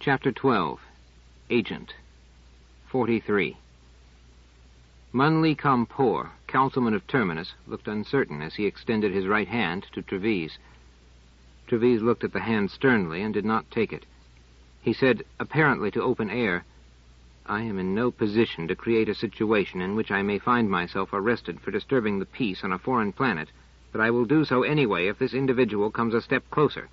Chapter 12. Agent. 43. Munley Compoor, councilman of Terminus, looked uncertain as he extended his right hand to Trevise. Trevise looked at the hand sternly and did not take it. He said, apparently to open air, "I am in no position to create a situation in which I may find myself arrested for disturbing the peace on a foreign planet, but I will do so anyway if this individual comes a step closer."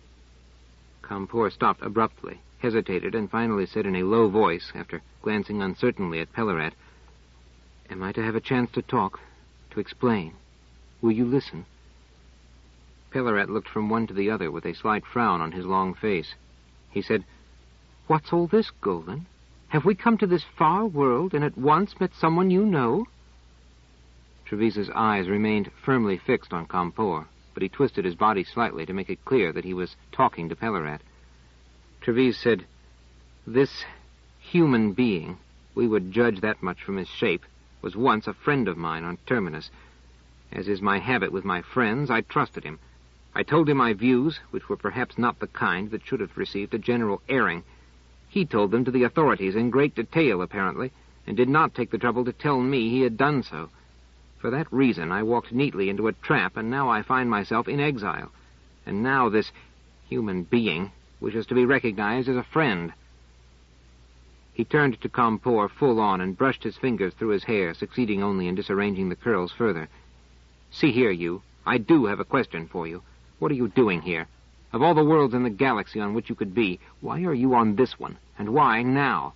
Compoor stopped abruptly, hesitated, and finally said in a low voice, after glancing uncertainly at Pellerat, "Am I to have a chance to talk, to explain? Will you listen?" Pellerat looked from one to the other with a slight frown on his long face. He said, "What's all this, Golan? Have we come to this far world and at once met someone you know?" Trevise's eyes remained firmly fixed on Compoor, but he twisted his body slightly to make it clear that he was talking to Pellerat. Trevise said, "This human being, we would judge that much from his shape, was once a friend of mine on Terminus. As is my habit with my friends, I trusted him. I told him my views, which were perhaps not the kind that should have received a general airing. He told them to the authorities in great detail, apparently, and did not take the trouble to tell me he had done so. For that reason, I walked neatly into a trap, and now I find myself in exile. And now this human being wishes to be recognized as a friend." He turned to Compoor full on and brushed his fingers through his hair, succeeding only in disarranging the curls further. "See here, you. I do have a question for you. What are you doing here? Of all the worlds in the galaxy on which you could be, why are you on this one? And why now?"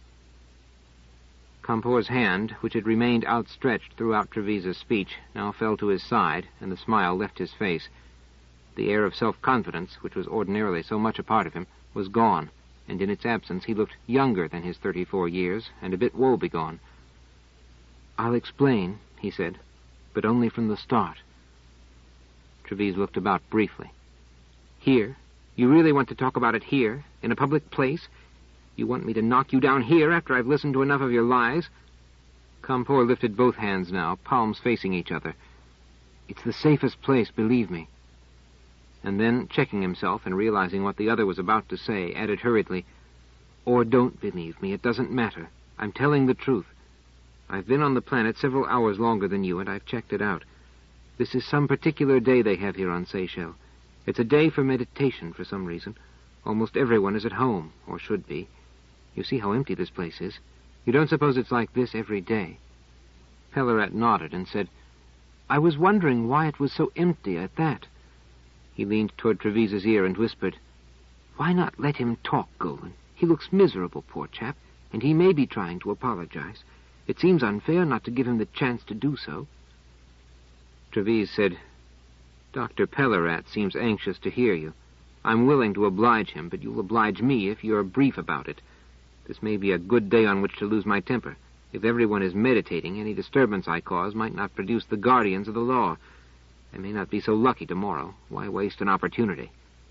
Compoor's hand, which had remained outstretched throughout Trevise's speech, now fell to his side, and the smile left his face. The air of self-confidence, which was ordinarily so much a part of him, was gone, and in its absence he looked younger than his 34 years, and a bit woe-begone. "I'll explain," he said, "but only from the start." Trevise looked about briefly. "Here? You really want to talk about it here, in a public place? You want me to knock you down here after I've listened to enough of your lies?" Compoor lifted both hands now, palms facing each other. "It's the safest place, believe me." And then, checking himself and realizing what the other was about to say, added hurriedly, "Or don't believe me, it doesn't matter. I'm telling the truth. I've been on the planet several hours longer than you, and I've checked it out. This is some particular day they have here on Seychelles. It's a day for meditation for some reason. Almost everyone is at home, or should be. You see how empty this place is. You don't suppose it's like this every day?" Pellerat nodded and said, "I was wondering why it was so empty at that." He leaned toward Trevise's ear and whispered, "Why not let him talk, Golan? He looks miserable, poor chap, and he may be trying to apologize. It seems unfair not to give him the chance to do so." Trevise said, "Dr. Pellerat seems anxious to hear you. I'm willing to oblige him, but you'll oblige me if you're brief about it. This may be a good day on which to lose my temper. If everyone is meditating, any disturbance I cause might not produce the guardians of the law. I may not be so lucky tomorrow. Why waste an opportunity?"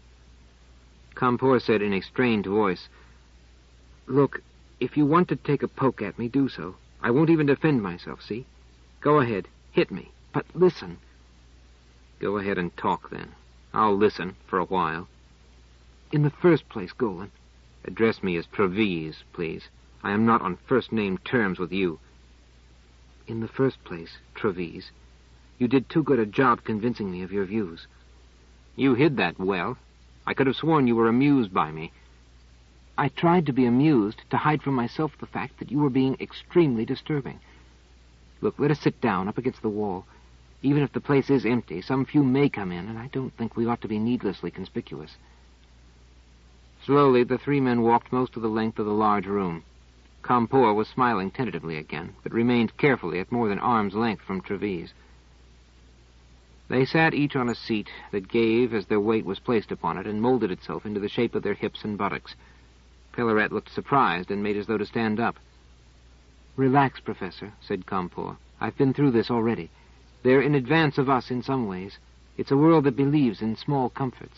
Compoor said in a strained voice, "Look, if you want to take a poke at me, do so. I won't even defend myself, see? Go ahead, hit me, but listen." "Go ahead and talk, then. I'll listen for a while." "In the first place, Golan—" "Address me as Trevise, please. I am not on first-name terms with you." "In the first place, Trevise, you did too good a job convincing me of your views." "You hid that well. I could have sworn you were amused by me." "I tried to be amused, to hide from myself the fact that you were being extremely disturbing. Look, let us sit down up against the wall. Even if the place is empty, some few may come in, and I don't think we ought to be needlessly conspicuous." Slowly, the three men walked most of the length of the large room. Compoor was smiling tentatively again, but remained carefully at more than arm's length from Trevise. They sat each on a seat that gave as their weight was placed upon it and molded itself into the shape of their hips and buttocks. Pellerat looked surprised and made as though to stand up. "Relax, Professor," said Compoor. "I've been through this already. They're in advance of us in some ways. It's a world that believes in small comforts."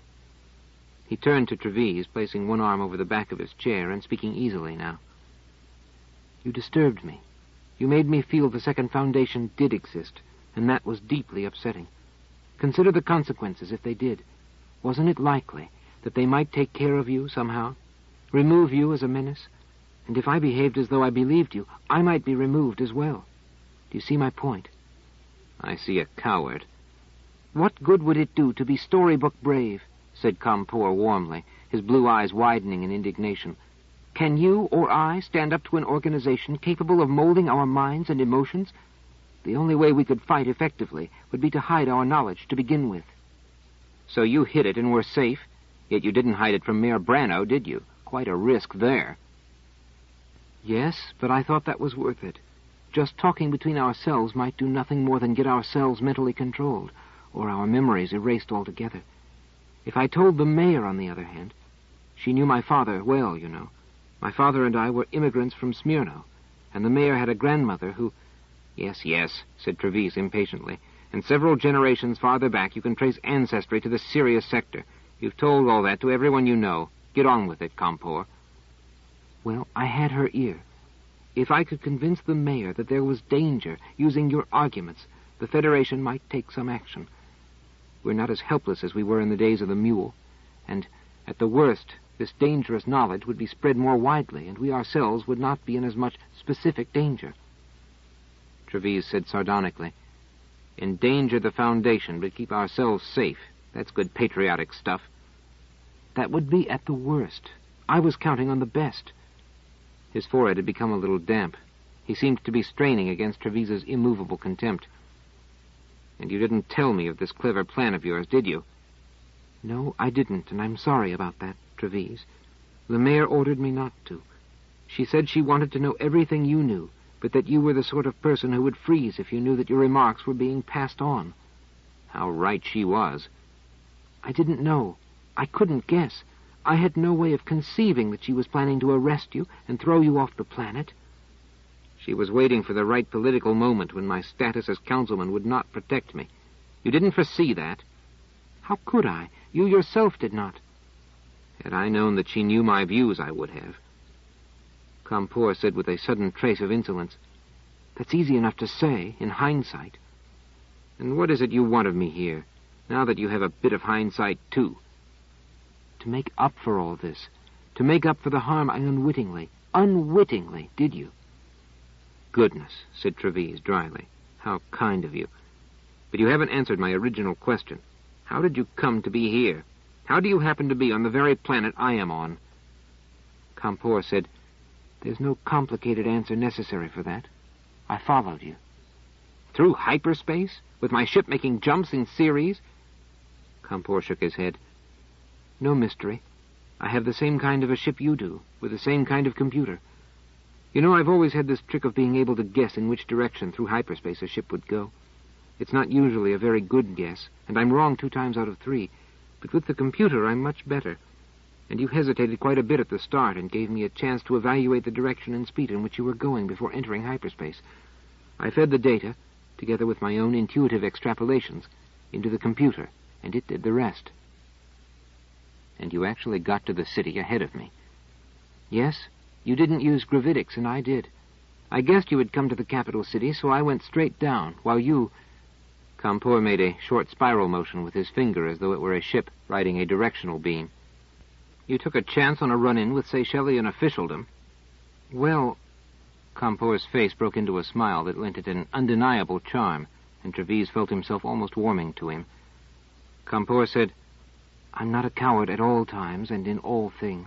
He turned to Trevise, placing one arm over the back of his chair and speaking easily now. "You disturbed me. You made me feel the second foundation did exist, and that was deeply upsetting. Consider the consequences if they did. Wasn't it likely that they might take care of you somehow? remove you as a menace. And if I behaved as though I believed you, I might be removed as well. Do you see my point? I see a coward. What good would it do to be storybook brave? Said Kampur warmly, his blue eyes widening in indignation. Can you or I stand up to an organization capable of molding our minds and emotions? The only way we could fight effectively would be to hide our knowledge to begin with. So you hid it and were safe, yet you didn't hide it from Mayor Branno, did you? Quite a risk there. Yes, but I thought that was worth it. Just talking between ourselves might do nothing more than get ourselves mentally controlled, or our memories erased altogether. If I told the mayor, on the other hand, she knew my father well, you know. My father and I were immigrants from Smyrna, and the mayor had a grandmother who... Yes, said Treves impatiently. And several generations farther back you can trace ancestry to the Sirius sector. You've told all that to everyone you know. Get on with it, Kampur. Well, I had her ear. If I could convince the mayor that there was danger using your arguments, the Federation might take some action. We're not as helpless as we were in the days of the mule, and, at the worst, this dangerous knowledge would be spread more widely, and we ourselves would not be in as much specific danger. Treves said sardonically, Endanger the Foundation, but keep ourselves safe. That's good patriotic stuff. That would be at the worst. I was counting on the best. His forehead had become a little damp. He seemed to be straining against Treves's immovable contempt. And you didn't tell me of this clever plan of yours, did you? No, I didn't, and I'm sorry about that, Treves. The mayor ordered me not to. She said she wanted to know everything you knew, but that you were the sort of person who would freeze if you knew that your remarks were being passed on. How right she was. I didn't know. I couldn't guess. I had no way of conceiving that she was planning to arrest you and throw you off the planet. She was waiting for the right political moment when my status as councilman would not protect me. You didn't foresee that. How could I? You yourself did not. Had I known that she knew my views, I would have. Kampur said with a sudden trace of insolence, That's easy enough to say, in hindsight. And what is it you want of me here, now that you have a bit of hindsight, too? To make up for all this. To make up for the harm I unwittingly did you. Goodness, said Treves dryly. How kind of you. But you haven't answered my original question. How did you come to be here? How do you happen to be on the very planet I am on? Kampur said, There's no complicated answer necessary for that. I followed you. Through hyperspace? With my ship making jumps in series? Kampur shook his head. No mystery. I have the same kind of a ship you do, with the same kind of computer. You know, I've always had this trick of being able to guess in which direction through hyperspace a ship would go. It's not usually a very good guess, and I'm wrong 2 times out of 3. But with the computer, I'm much better. And you hesitated quite a bit at the start and gave me a chance to evaluate the direction and speed in which you were going before entering hyperspace. I fed the data, together with my own intuitive extrapolations, into the computer, and it did the rest. And you actually got to the city ahead of me. Yes, you didn't use gravitics, and I did. I guessed you would come to the capital city, so I went straight down, while you... Kampur made a short spiral motion with his finger as though it were a ship riding a directional beam. You took a chance on a run-in with Seychellian officialdom. Well... Kampur's face broke into a smile that lent it an undeniable charm, and Treves felt himself almost warming to him. Kampur said, I'm not a coward at all times and in all things.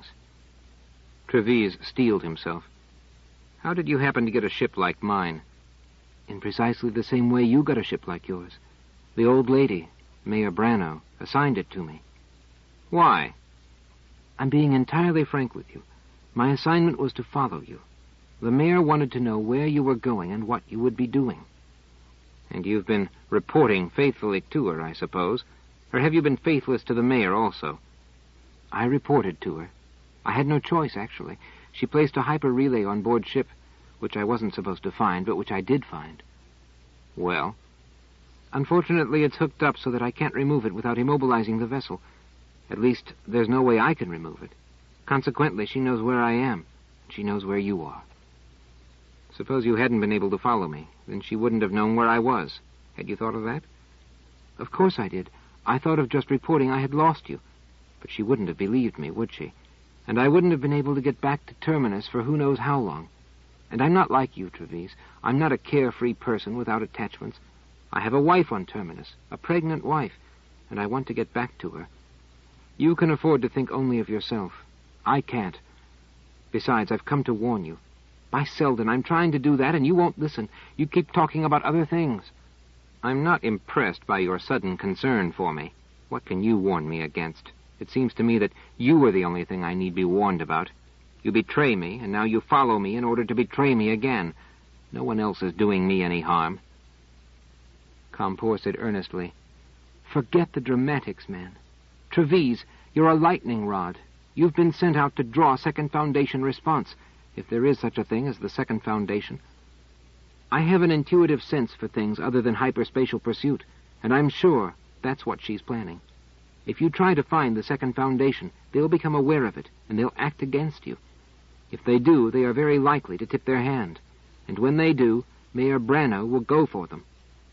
Treves steeled himself. How did you happen to get a ship like mine? In precisely the same way you got a ship like yours. The old lady, Mayor Branno, assigned it to me. Why? I'm being entirely frank with you. My assignment was to follow you. The mayor wanted to know where you were going and what you would be doing. And you've been reporting faithfully to her, I suppose. Or have you been faithless to the mayor also? I reported to her. I had no choice, actually. She placed a hyper-relay on board ship, which I wasn't supposed to find, but which I did find. Well? Unfortunately, it's hooked up so that I can't remove it without immobilizing the vessel. At least, there's no way I can remove it. Consequently, she knows where I am. She knows where you are. Suppose you hadn't been able to follow me. Then she wouldn't have known where I was. Had you thought of that? Of course I did. I thought of just reporting I had lost you. But she wouldn't have believed me, would she? And I wouldn't have been able to get back to Terminus for who knows how long. And I'm not like you, Treves. I'm not a carefree person without attachments. I have a wife on Terminus, a pregnant wife, and I want to get back to her. You can afford to think only of yourself. I can't. Besides, I've come to warn you. By Selden, I'm trying to do that, and you won't listen. You keep talking about other things. I'm not impressed by your sudden concern for me. What can you warn me against? It seems to me that you are the only thing I need be warned about. You betray me, and now you follow me in order to betray me again. No one else is doing me any harm. Compour said earnestly, "Forget the dramatics, man. Treves, you're a lightning rod. You've been sent out to draw Second Foundation response, if there is such a thing as the Second Foundation. I have an intuitive sense for things other than hyperspatial pursuit, and I'm sure that's what she's planning. If you try to find the Second Foundation, they'll become aware of it, and they'll act against you. If they do, they are very likely to tip their hand. And when they do, Mayor Branno will go for them."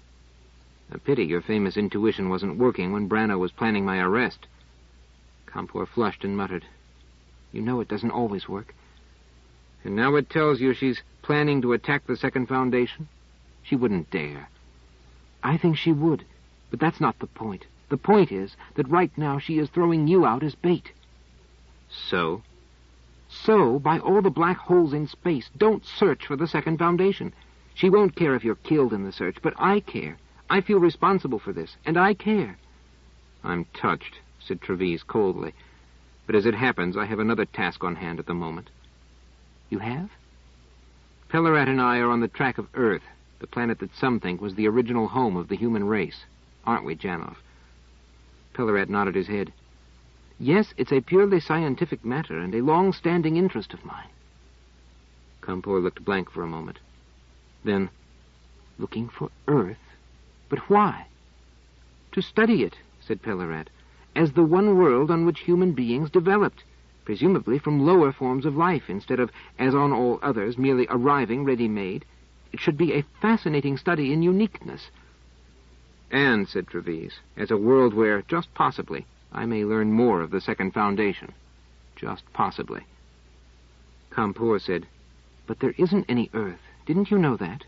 A pity your famous intuition wasn't working when Branno was planning my arrest. Compour flushed and muttered, "You know it doesn't always work." "And now it tells you she's planning to attack the Second Foundation?" "She wouldn't dare." "I think she would, but that's not the point. The point is that right now she is throwing you out as bait." "So?" "So, by all the black holes in space, don't search for the Second Foundation. She won't care if you're killed in the search, but I care. I feel responsible for this, and I care." "I'm touched," said Treves coldly. "But as it happens, I have another task on hand at the moment." "You have?" "Pellerat and I are on the track of Earth, the planet that some think was the original home of the human race. Aren't we, Janov?" Pellerat nodded his head. "Yes, it's a purely scientific matter and a long-standing interest of mine." Compour looked blank for a moment. Then, "Looking for Earth? But why?" "To study it," said Pellerat, "as the one world on which human beings developed, presumably from lower forms of life, instead of, as on all others, merely arriving ready-made. It should be a fascinating study in uniqueness." "And," said Treves, "as a world where, just possibly, I may learn more of the Second Foundation. Just possibly." Compour said, "But there isn't any Earth. Didn't you know that?"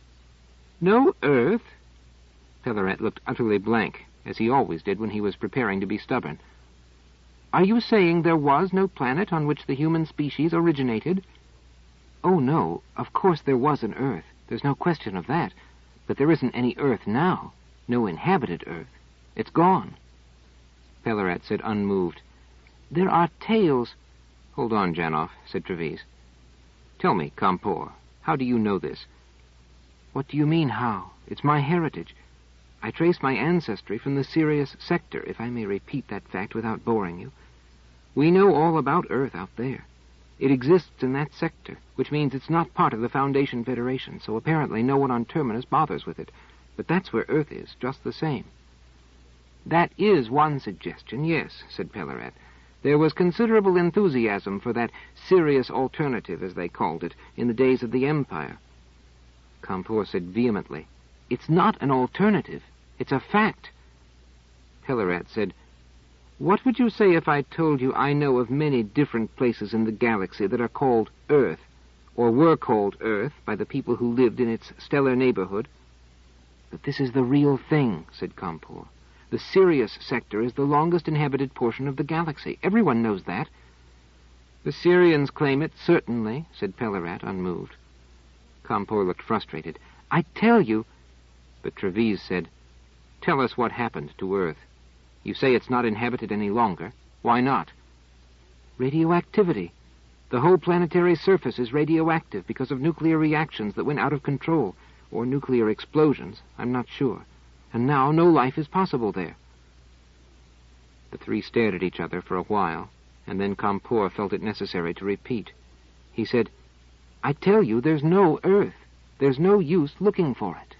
"No Earth?" Pellerat looked utterly blank, as he always did when he was preparing to be stubborn. "Are you saying there was no planet on which the human species originated?" "Oh, no. Of course there was an Earth. There's no question of that. But there isn't any Earth now. No inhabited Earth. It's gone." Pellerat said unmoved, "There are tales—" "Hold on, Janov," said Treves. "Tell me, Compour, how do you know this?" "What do you mean, how? It's my heritage. I trace my ancestry from the Sirius sector, if I may repeat that fact without boring you. We know all about Earth out there. It exists in that sector, which means it's not part of the Foundation Federation, so apparently no one on Terminus bothers with it. But that's where Earth is, just the same." "That is one suggestion, yes," said Pellerat. "There was considerable enthusiasm for that Sirius alternative, as they called it, in the days of the Empire." Compour said vehemently, "It's not an alternative. It's a fact." Pellerat said, "What would you say if I told you I know of many different places in the galaxy that are called Earth, or were called Earth by the people who lived in its stellar neighborhood?" "But this is the real thing," said Compour. "The Sirius sector is the longest inhabited portion of the galaxy. Everyone knows that." "The Sirians claim it, certainly," said Pellerat, unmoved. Compour looked frustrated. "I tell you—" But Treves said, "Tell us what happened to Earth. You say it's not inhabited any longer. Why not?" "Radioactivity. The whole planetary surface is radioactive because of nuclear reactions that went out of control, or nuclear explosions, I'm not sure. And now no life is possible there." The three stared at each other for a while, and then Compour felt it necessary to repeat. He said, "I tell you, there's no Earth. There's no use looking for it."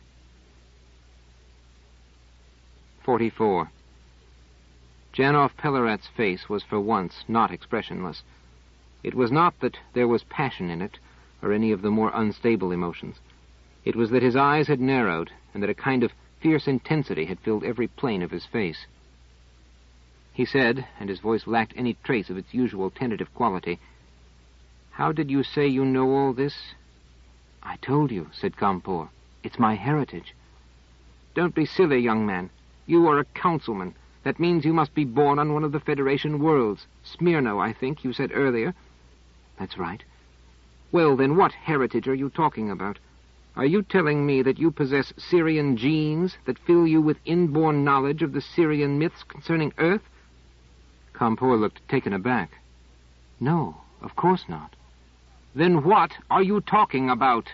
44. Janov Pellerat's face was for once not expressionless. It was not that there was passion in it, or any of the more unstable emotions. It was that his eyes had narrowed, and that a kind of fierce intensity had filled every plane of his face. He said, and his voice lacked any trace of its usual tentative quality, "How did you say you know all this?" "I told you," said Kampor. "It's my heritage." "Don't be silly, young man. You are a councilman. That means you must be born on one of the Federation worlds. Smyrna, I think, you said earlier." "That's right." "Well, then what heritage are you talking about? Are you telling me that you possess Syrian genes that fill you with inborn knowledge of the Syrian myths concerning Earth?" Kampor looked taken aback. "No, of course not." "Then what are you talking about?"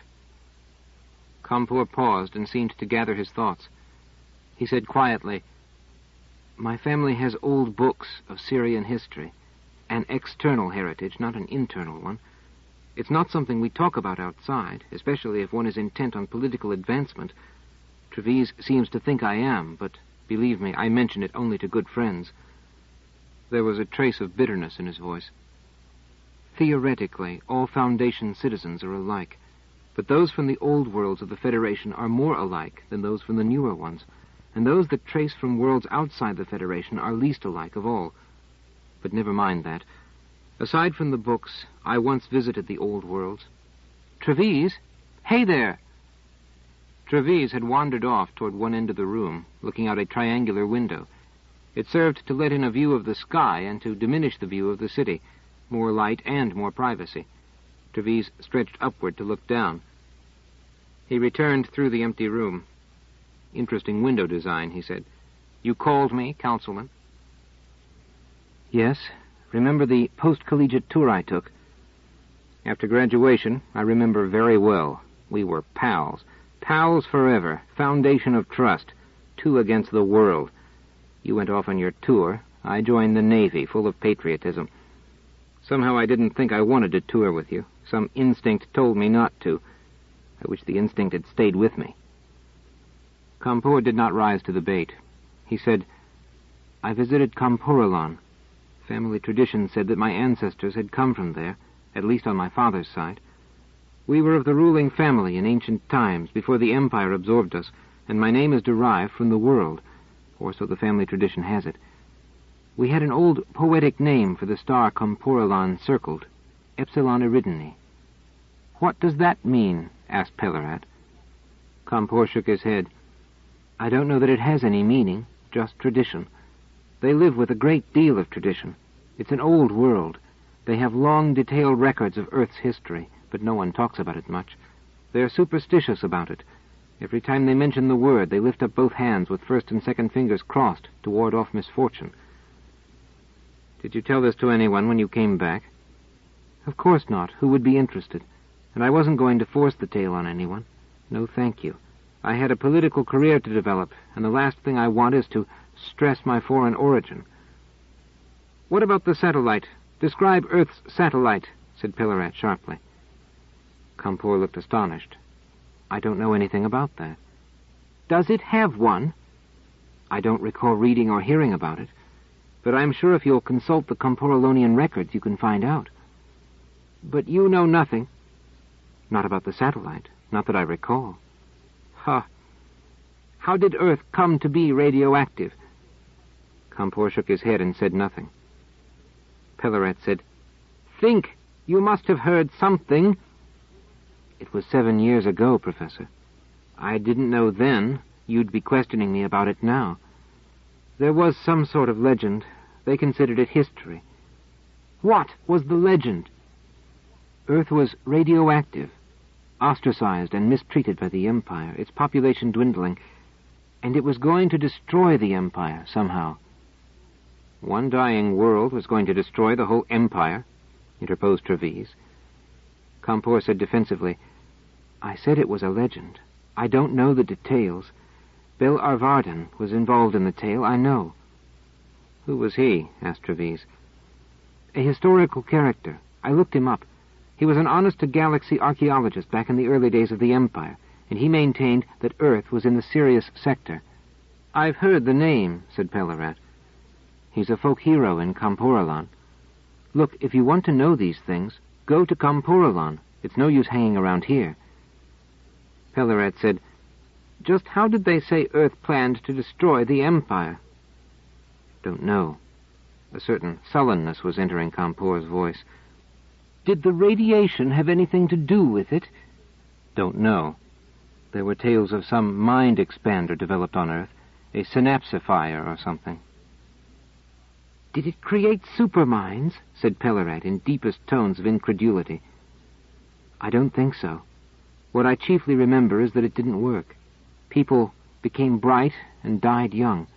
Kampor paused and seemed to gather his thoughts. He said quietly, "My family has old books of Syrian history. An external heritage, not an internal one. It's not something we talk about outside, especially if one is intent on political advancement. Trevize seems to think I am, but believe me, I mention it only to good friends." There was a trace of bitterness in his voice. "Theoretically, all Foundation citizens are alike, but those from the old worlds of the Federation are more alike than those from the newer ones, and those that trace from worlds outside the Federation are least alike of all. But never mind that. Aside from the books, I once visited the old worlds." "Trevize? Hey there!" Trevize had wandered off toward one end of the room, looking out a triangular window. It served to let in a view of the sky and to diminish the view of the city, more light and more privacy. Trevize stretched upward to look down. He returned through the empty room. "Interesting window design," he said. "You called me, Councilman?" "Yes. Remember the post-collegiate tour I took?" "After graduation, I remember very well. We were pals. Pals forever. Foundation of trust. 2 against the world. You went off on your tour. I joined the Navy, full of patriotism. Somehow I didn't think I wanted to tour with you. Some instinct told me not to. I wish the instinct had stayed with me." Kampor did not rise to the bait. He said, "I visited Kamporalan. Family tradition said that my ancestors had come from there, at least on my father's side. We were of the ruling family in ancient times, before the Empire absorbed us, and my name is derived from the world, or so the family tradition has it. We had an old poetic name for the star Kamporalan circled, Epsilon Eridani." "What does that mean?" asked Pellarat. Kampor shook his head. "I don't know that it has any meaning, just tradition. They live with a great deal of tradition. It's an old world. They have long, detailed records of Earth's history, but no one talks about it much. They're superstitious about it. Every time they mention the word, they lift up both hands with first and second fingers crossed to ward off misfortune." "Did you tell this to anyone when you came back?" "Of course not. Who would be interested? And I wasn't going to force the tale on anyone. No, thank you. I had a political career to develop, and the last thing I want is to stress my foreign origin." "What about the satellite? Describe Earth's satellite," said Pellarat sharply. Kampor looked astonished. "I don't know anything about that." "Does it have one?" "I don't recall reading or hearing about it, but I'm sure if you'll consult the Kamporalonian records you can find out." "But you know nothing?" "Not about the satellite. Not that I recall." "Huh. How did Earth come to be radioactive?" Kampor shook his head and said nothing. Pellarat said, "Think! You must have heard something." "It was 7 years ago, Professor. I didn't know then you'd be questioning me about it now. There was some sort of legend. They considered it history." "What was the legend?" "Earth was radioactive, ostracized and mistreated by the Empire, its population dwindling, and it was going to destroy the Empire somehow." "One dying world was going to destroy the whole Empire?" interposed Trevize. Kampor said defensively, "I said it was a legend. I don't know the details. Bel Arvarden was involved in the tale, I know." "Who was he?" asked Trevize. "A historical character. I looked him up. He was an honest-to-galaxy archaeologist back in the early days of the Empire, and he maintained that Earth was in the Sirius sector." "I've heard the name," said Pellarat. "He's a folk hero in Kamporalan. Look, if you want to know these things, go to Kamporalan. It's no use hanging around here." Pellarat said, "Just how did they say Earth planned to destroy the Empire?" "Don't know. A certain sullenness was entering Kampoor's voice. Did the radiation have anything to do with it? Don't know. There were tales of some mind expander developed on Earth, a synapsifier or something. Did it create superminds? Said Pellerat in deepest tones of incredulity. I don't think so. What I chiefly remember is that it didn't work. People became bright and died young.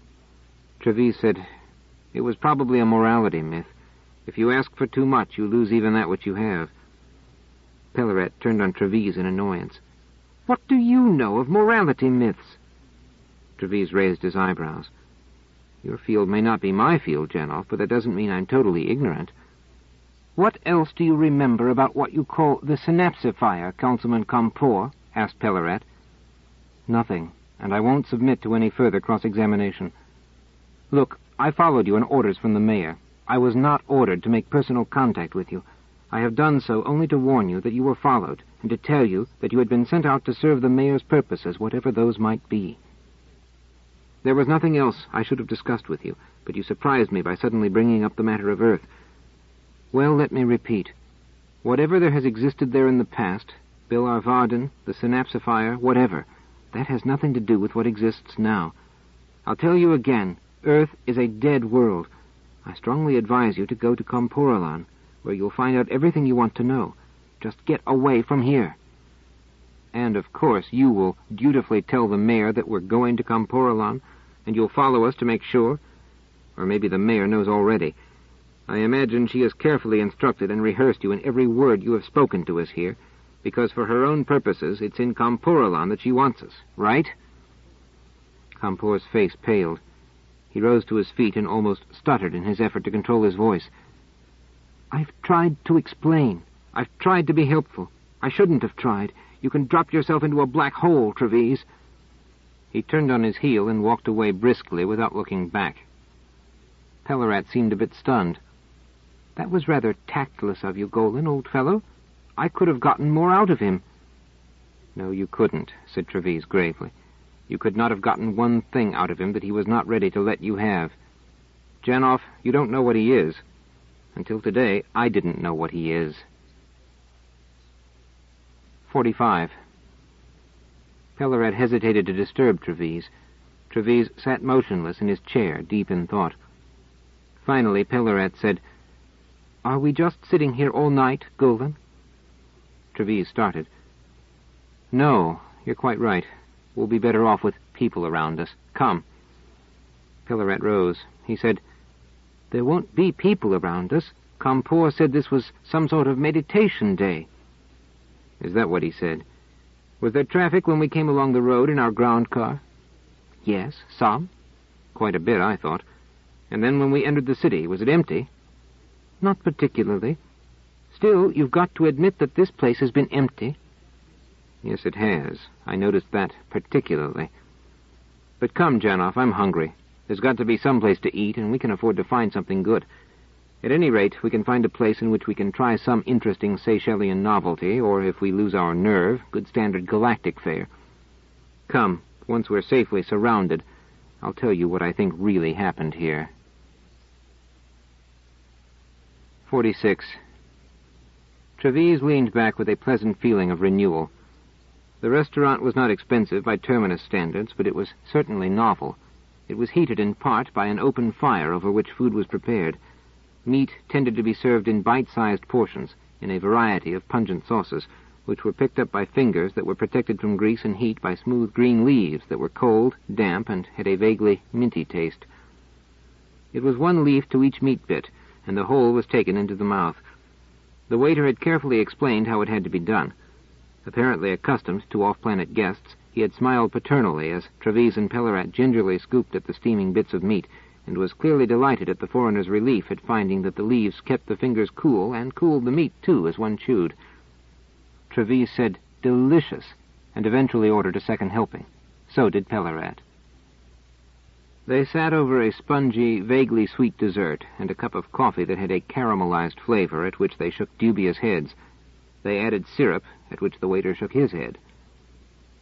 Treves said, "It was probably a morality myth. If you ask for too much, you lose even that which you have." Pellerat turned on Treves in annoyance. "What do you know of morality myths?" Treves raised his eyebrows. "Your field may not be my field, Janov, but that doesn't mean I'm totally ignorant." "What else do you remember about what you call the synapsifier, Councilman Kampoor?" asked Pellerat. "Nothing, and I won't submit to any further cross-examination. Look, I followed you on orders from the mayor. I was not ordered to make personal contact with you. I have done so only to warn you that you were followed, and to tell you that you had been sent out to serve the mayor's purposes, whatever those might be. There was nothing else I should have discussed with you, but you surprised me by suddenly bringing up the matter of Earth. Well, let me repeat. Whatever there has existed there in the past, Bill Arvarden, the synapsifier, whatever, that has nothing to do with what exists now. I'll tell you again, Earth is a dead world. I strongly advise you to go to Kampoorlan, where you'll find out everything you want to know. Just get away from here. And, of course, you will dutifully tell the mayor that we're going to Kampoorlan, and you'll follow us to make sure. Or maybe the mayor knows already. I imagine she has carefully instructed and rehearsed you in every word you have spoken to us here, because for her own purposes it's in Kampoorlan that she wants us, right?" Kampoor's face paled. He rose to his feet and almost stuttered in his effort to control his voice. "I've tried to explain. I've tried to be helpful. I shouldn't have tried. You can drop yourself into a black hole, Treves." He turned on his heel and walked away briskly without looking back. Pellerat seemed a bit stunned. "That was rather tactless of you, Golan, old fellow. I could have gotten more out of him." "No, you couldn't," said Treves gravely. "You could not have gotten one thing out of him that he was not ready to let you have. Janov, you don't know what he is. Until today, I didn't know what he is." 45. Pellerat hesitated to disturb Treves. Treves sat motionless in his chair, deep in thought. Finally, Pellerat said, "Are we just sitting here all night, Golan?" Treves started. "No, you're quite right. We'll be better off with people around us. Come." Pellerat rose. He said, "There won't be people around us. Kampoor said this was some sort of meditation day." "Is that what he said? Was there traffic when we came along the road in our ground car?" "Yes, some." "Quite a bit, I thought. And then when we entered the city, was it empty?" "Not particularly. Still, you've got to admit that this place has been empty." "Yes, it has. I noticed that particularly. But come, Janov, I'm hungry. There's got to be some place to eat, and we can afford to find something good. At any rate, we can find a place in which we can try some interesting Seychellian novelty, or if we lose our nerve, good standard galactic fare. Come, once we're safely surrounded, I'll tell you what I think really happened here." 46. Treves leaned back with a pleasant feeling of renewal. The restaurant was not expensive by Terminus standards, but it was certainly novel. It was heated in part by an open fire over which food was prepared. Meat tended to be served in bite-sized portions, in a variety of pungent sauces, which were picked up by fingers that were protected from grease and heat by smooth green leaves that were cold, damp, and had a vaguely minty taste. It was one leaf to each meat bit, and the whole was taken into the mouth. The waiter had carefully explained how it had to be done. Apparently accustomed to off-planet guests, he had smiled paternally as Treves and Pellerat gingerly scooped at the steaming bits of meat, and was clearly delighted at the foreigner's relief at finding that the leaves kept the fingers cool, and cooled the meat, too, as one chewed. Treves said, "Delicious," and eventually ordered a second helping. So did Pellerat. They sat over a spongy, vaguely sweet dessert, and a cup of coffee that had a caramelized flavor, at which they shook dubious heads. They added syrup, at which the waiter shook his head.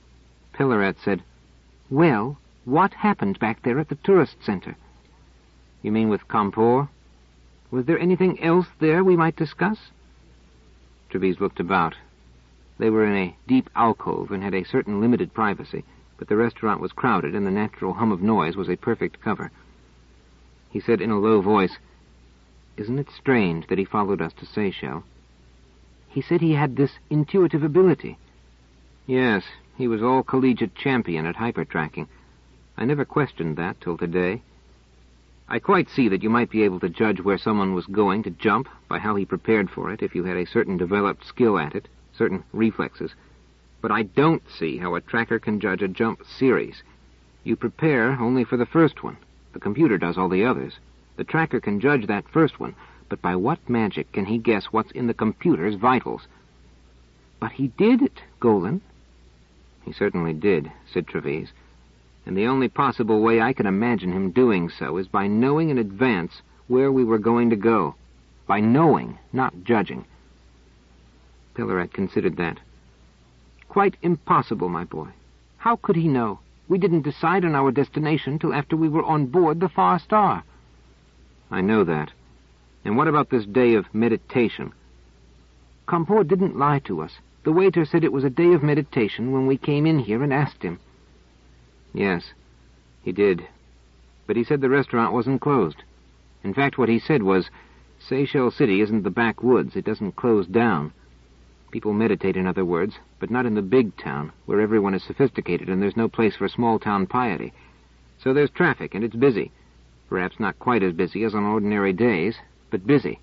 Pellerat said, "Well, what happened back there at the tourist center?" You mean with Campor? Was there anything else there we might discuss? Trevise looked about. They were in a deep alcove and had a certain limited privacy, but the restaurant was crowded and the natural hum of noise was a perfect cover. He said in a low voice, "Isn't it strange that he followed us to Seychelles?" He said he had this intuitive ability. Yes, he was all collegiate champion at hypertracking. I never questioned that till today. I quite see that you might be able to judge where someone was going to jump by how he prepared for it if you had a certain developed skill at it, certain reflexes. But I don't see how a tracker can judge a jump series. You prepare only for the first one. The computer does all the others. The tracker can judge that first one, but by what magic can he guess what's in the computer's vitals? But he did it, Golan. He certainly did, said Trevise. And the only possible way I can imagine him doing so is by knowing in advance where we were going to go. By knowing, not judging. Pellarat considered that. Quite impossible, my boy. How could he know? We didn't decide on our destination till after we were on board the Far Star. I know that. And what about this day of meditation? Campor didn't lie to us. The waiter said it was a day of meditation when we came in here and asked him. Yes, he did. But he said the restaurant wasn't closed. In fact, what he said was, Seychelles City isn't the backwoods. It doesn't close down. People meditate, in other words, but not in the big town, where everyone is sophisticated and there's no place for small-town piety. So there's traffic, and it's busy. Perhaps not quite as busy as on ordinary days, but busy.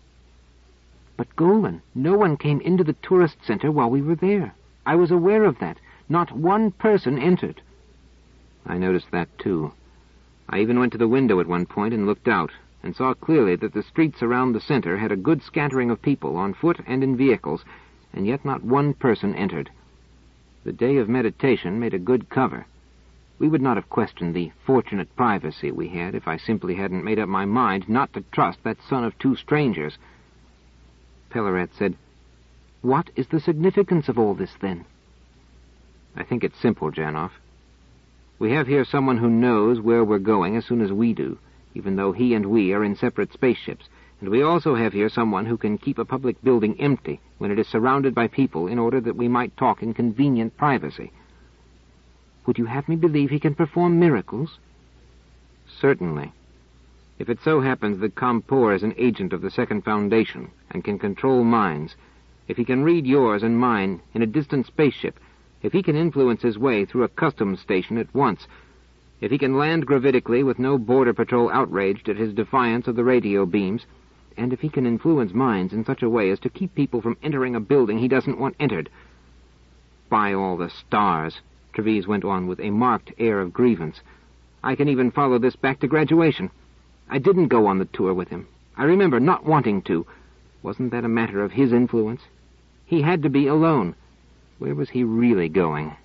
But, Golan, no one came into the tourist center while we were there. I was aware of that. Not one person entered. I noticed that, too. I even went to the window at one point and looked out, and saw clearly that the streets around the center had a good scattering of people, on foot and in vehicles, and yet not one person entered. The day of meditation made a good cover. We would not have questioned the fortunate privacy we had if I simply hadn't made up my mind not to trust that son of two strangers. Pellarat said, "What is the significance of all this, then?" I think it's simple, Janoff. We have here someone who knows where we're going as soon as we do, even though he and we are in separate spaceships, and we also have here someone who can keep a public building empty when it is surrounded by people in order that we might talk in convenient privacy. Would you have me believe he can perform miracles? Certainly. If it so happens that Campor is an agent of the Second Foundation and can control minds, if he can read yours and mine in a distant spaceship, if he can influence his way through a customs station at once, if he can land gravitically with no border patrol outraged at his defiance of the radio beams, and if he can influence minds in such a way as to keep people from entering a building he doesn't want entered. By all the stars, Trevise went on with a marked air of grievance, I can even follow this back to graduation. I didn't go on the tour with him. I remember not wanting to. Wasn't that a matter of his influence? He had to be alone. Where was he really going?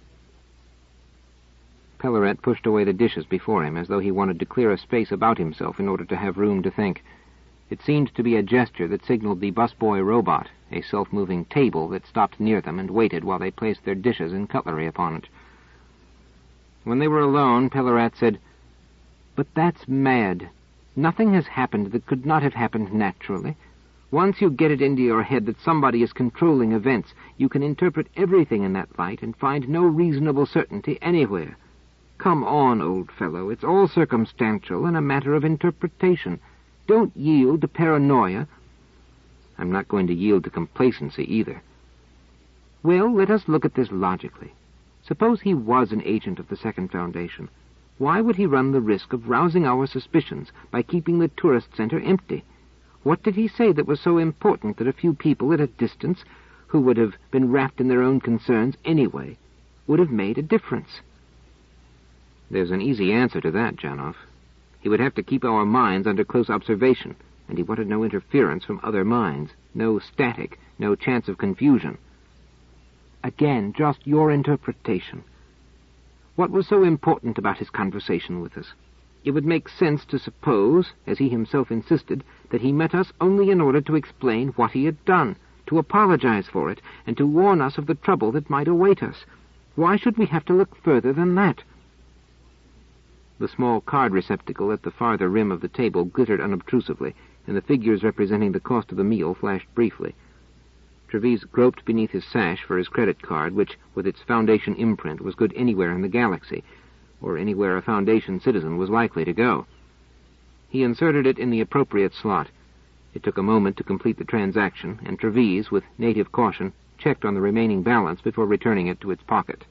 Pellarat pushed away the dishes before him as though he wanted to clear a space about himself in order to have room to think. It seemed to be a gesture that signaled the busboy robot, a self-moving table that stopped near them and waited while they placed their dishes and cutlery upon it. When they were alone, Pellarat said, "But that's mad. Nothing has happened that could not have happened naturally. Once you get it into your head that somebody is controlling events, you can interpret everything in that light and find no reasonable certainty anywhere. Come on, old fellow, it's all circumstantial and a matter of interpretation. Don't yield to paranoia." "I'm not going to yield to complacency either." "Well, let us look at this logically. Suppose he was an agent of the Second Foundation. Why would he run the risk of rousing our suspicions by keeping the tourist center empty? What did he say that was so important that a few people at a distance, who would have been wrapped in their own concerns anyway, would have made a difference?" "There's an easy answer to that, Janoff. He would have to keep our minds under close observation, and he wanted no interference from other minds, no static, no chance of confusion." "Again, just your interpretation. What was so important about his conversation with us? It would make sense to suppose, as he himself insisted, that he met us only in order to explain what he had done, to apologize for it, and to warn us of the trouble that might await us. Why should we have to look further than that?" The small card receptacle at the farther rim of the table glittered unobtrusively, and the figures representing the cost of the meal flashed briefly. Treves groped beneath his sash for his credit card, which, with its Foundation imprint, was good anywhere in the galaxy, or anywhere a Foundation citizen was likely to go. He inserted it in the appropriate slot. It took a moment to complete the transaction, and Treves, with native caution, checked on the remaining balance before returning it to its pocket.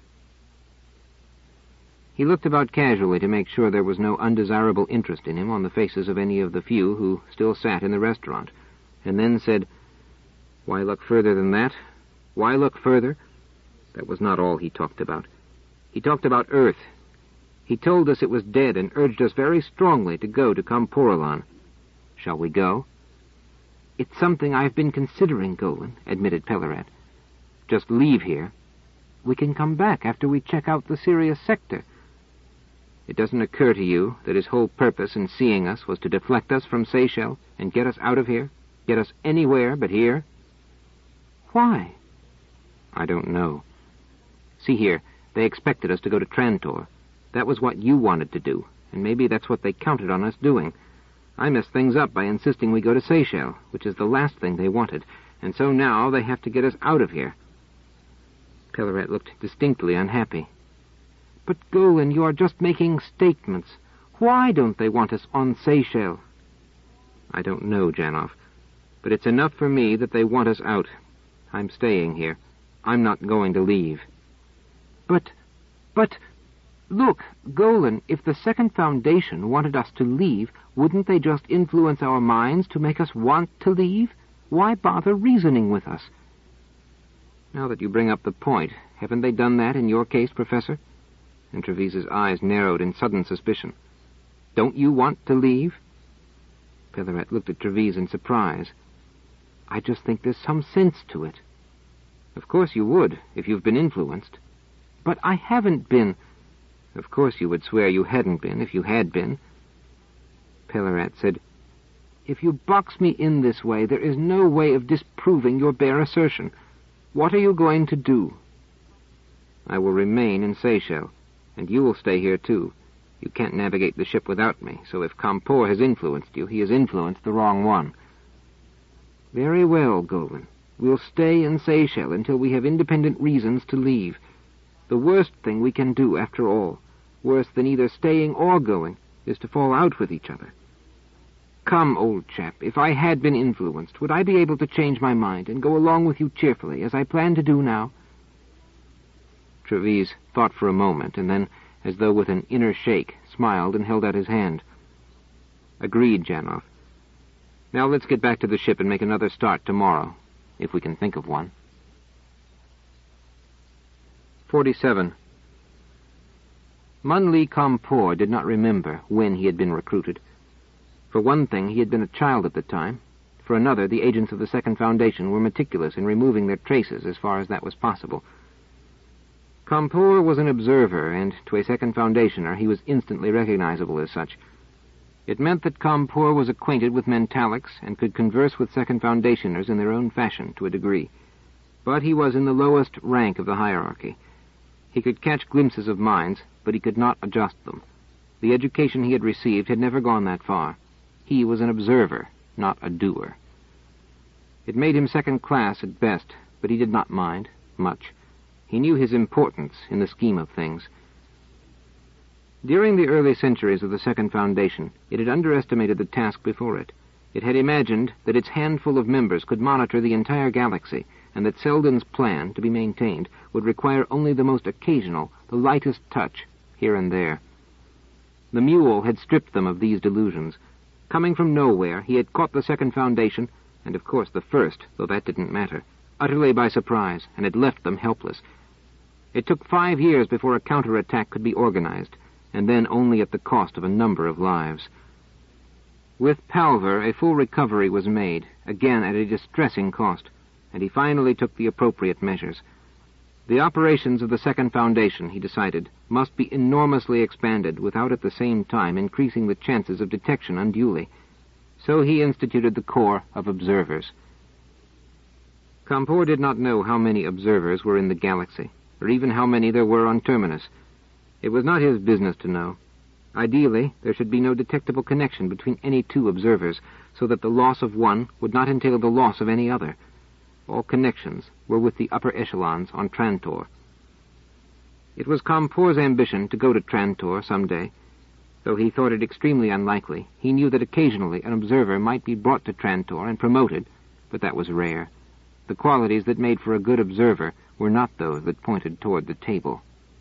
He looked about casually to make sure there was no undesirable interest in him on the faces of any of the few who still sat in the restaurant, and then said, "Why look further than that? Why look further?" That was not all he talked about. He talked about Earth. He told us it was dead and urged us very strongly to go to Kamporolon. Shall we go? "It's something I've been considering, Golan," admitted Pellerat. "Just leave here." "We can come back after we check out the Sirius sector." "It doesn't occur to you that his whole purpose in seeing us was to deflect us from Seychelles and get us out of here? Get us anywhere but here?" "Why?" "I don't know. See here, they expected us to go to Trantor. That was what you wanted to do, and maybe that's what they counted on us doing. I messed things up by insisting we go to Seychelles, which is the last thing they wanted, and so now they have to get us out of here." Pellerat looked distinctly unhappy. "But, Golan, you are just making statements. Why don't they want us on Seychelles?" "I don't know, Janov, but it's enough for me that they want us out. I'm staying here. I'm not going to leave." But, look, Golan, if the Second Foundation wanted us to leave, wouldn't they just influence our minds to make us want to leave? Why bother reasoning with us?" "Now that you bring up the point, haven't they done that in your case, Professor?" And Treves's eyes narrowed in sudden suspicion. "Don't you want to leave?" Pellerat looked at Treves in surprise. "I just think there's some sense to it." "Of course you would, if you've been influenced." "But I haven't been." "Of course you would swear you hadn't been, if you had been." Pellerat said, "If you box me in this way, there is no way of disproving your bare assertion. What are you going to do?" "I will remain in Seychelles, and you will stay here too. You can't navigate the ship without me, so if Kampor has influenced you, he has influenced the wrong one." "Very well, Golan. We'll stay in Seychelles until we have independent reasons to leave. The worst thing we can do, after all, worse than either staying or going, is to fall out with each other. Come, old chap, if I had been influenced, would I be able to change my mind and go along with you cheerfully, as I plan to do now?" Treves thought for a moment, and then, as though with an inner shake, smiled and held out his hand. "Agreed, Janov. Now let's get back to the ship and make another start tomorrow, if we can think of one." 47. Munli Kampor did not remember when he had been recruited. For one thing, he had been a child at the time. For another, the agents of the Second Foundation were meticulous in removing their traces as far as that was possible. Kampor was an observer, and to a Second Foundationer he was instantly recognizable as such. It meant that Kampor was acquainted with mentalics and could converse with Second Foundationers in their own fashion to a degree. But he was in the lowest rank of the hierarchy. He could catch glimpses of minds, but he could not adjust them. The education he had received had never gone that far. He was an observer, not a doer. It made him second class at best, but he did not mind much. He knew his importance in the scheme of things. During the early centuries of the Second Foundation, it had underestimated the task before it. It had imagined that its handful of members could monitor the entire galaxy, and that Selden's plan, to be maintained, would require only the most occasional, the lightest touch, here and there. The mule had stripped them of these delusions. Coming from nowhere, he had caught the Second Foundation, and of course the First, though that didn't matter, utterly by surprise, and had left them helpless. It took 5 years before a counterattack could be organized, and then only at the cost of a number of lives. With Palver, a full recovery was made, again at a distressing cost, and he finally took the appropriate measures. The operations of the Second Foundation, he decided, must be enormously expanded without at the same time increasing the chances of detection unduly. So he instituted the Corps of Observers. Kampor did not know how many observers were in the galaxy, or even how many there were on Terminus. It was not his business to know. Ideally, there should be no detectable connection between any two observers, so that the loss of one would not entail the loss of any other. All connections were with the upper echelons on Trantor. It was Compore's ambition to go to Trantor some day. Though he thought it extremely unlikely, he knew that occasionally an observer might be brought to Trantor and promoted, but that was rare. The qualities that made for a good observer were not those that pointed toward the table.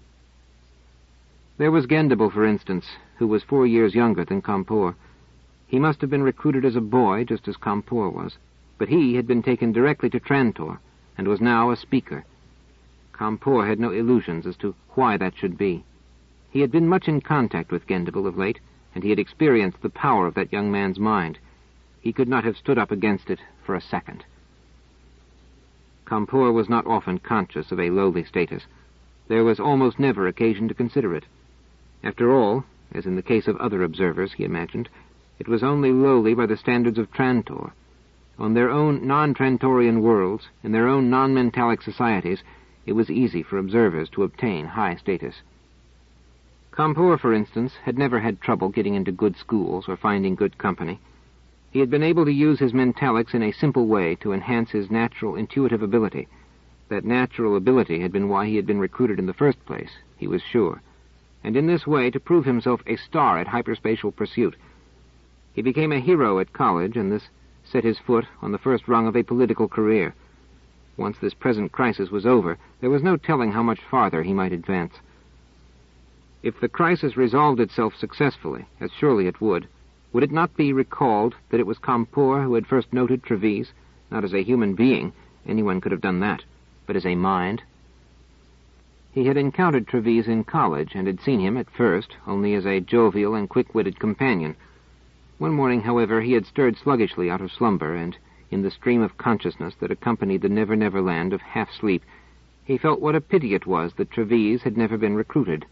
There was Gendable, for instance, who was 4 years younger than Compore. He must have been recruited as a boy, just as Compore was, but he had been taken directly to Trantor, and was now a speaker. Compore had no illusions as to why that should be. He had been much in contact with Gendable of late, and he had experienced the power of that young man's mind. He could not have stood up against it for a second. Compore was not often conscious of a lowly status. There was almost never occasion to consider it. After all, as in the case of other observers, he imagined, it was only lowly by the standards of Trantor. On their own non-Trantorian worlds, in their own non-mentalic societies, it was easy for observers to obtain high status. Compore, for instance, had never had trouble getting into good schools or finding good company. He had been able to use his mentalics in a simple way to enhance his natural intuitive ability. That natural ability had been why he had been recruited in the first place, he was sure, and in this way to prove himself a star at hyperspatial pursuit. He became a hero at college, and this set his foot on the first rung of a political career. Once this present crisis was over, there was no telling how much farther he might advance. If the crisis resolved itself successfully, as surely it would it not be recalled that it was Compore who had first noted Treves, not as a human being, anyone could have done that, but as a mind? He had encountered Treves in college, and had seen him, at first, only as a jovial and quick-witted companion. One morning, however, he had stirred sluggishly out of slumber, and, in the stream of consciousness that accompanied the never-never land of half-sleep, he felt what a pity it was that Treves had never been recruited.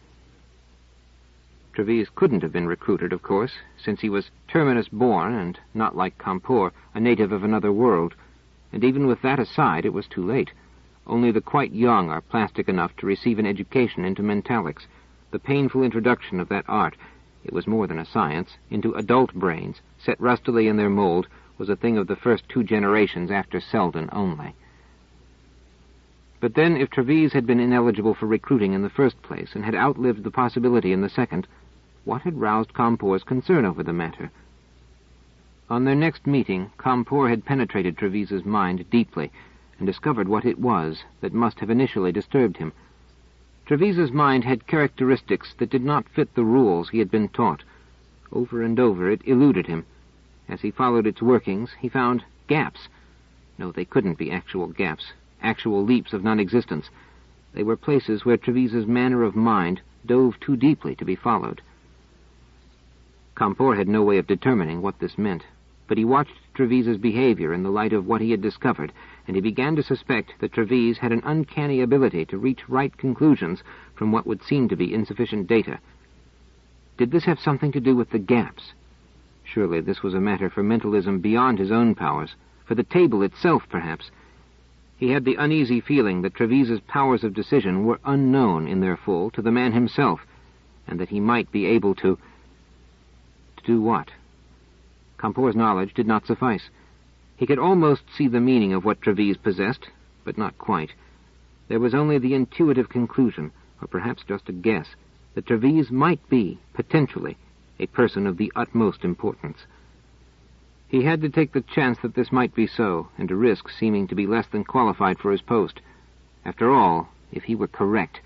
Treves couldn't have been recruited, of course, since he was terminus-born and, not like Compore, a native of another world, and even with that aside, it was too late. Only the quite young are plastic enough to receive an education into mentalics. The painful introduction of that art, it was more than a science, into adult brains, set rustily in their mold, was a thing of the first 2 generations after Selden only. But then, if Treves had been ineligible for recruiting in the first place, and had outlived the possibility in the second, what had roused Compore's concern over the matter? On their next meeting, Compore had penetrated Treves's mind deeply, and discovered what it was that must have initially disturbed him. Treves's mind had characteristics that did not fit the rules he had been taught. Over and over it eluded him. As he followed its workings, he found gaps. No, they couldn't be actual gaps, actual leaps of non-existence. They were places where Treves's manner of mind dove too deeply to be followed. Compore had no way of determining what this meant, but he watched Treves's behavior in the light of what he had discovered, and he began to suspect that Treves had an uncanny ability to reach right conclusions from what would seem to be insufficient data. Did this have something to do with the gaps? Surely this was a matter for mentalism beyond his own powers, for the table itself, perhaps. He had the uneasy feeling that Treves's powers of decision were unknown in their full to the man himself, and that he might be able to do what? Compore's knowledge did not suffice. He could almost see the meaning of what Treves possessed, but not quite. There was only the intuitive conclusion, or perhaps just a guess, that Treves might be, potentially, a person of the utmost importance. He had to take the chance that this might be so, and to risk seeming to be less than qualified for his post. After all, if he were correct...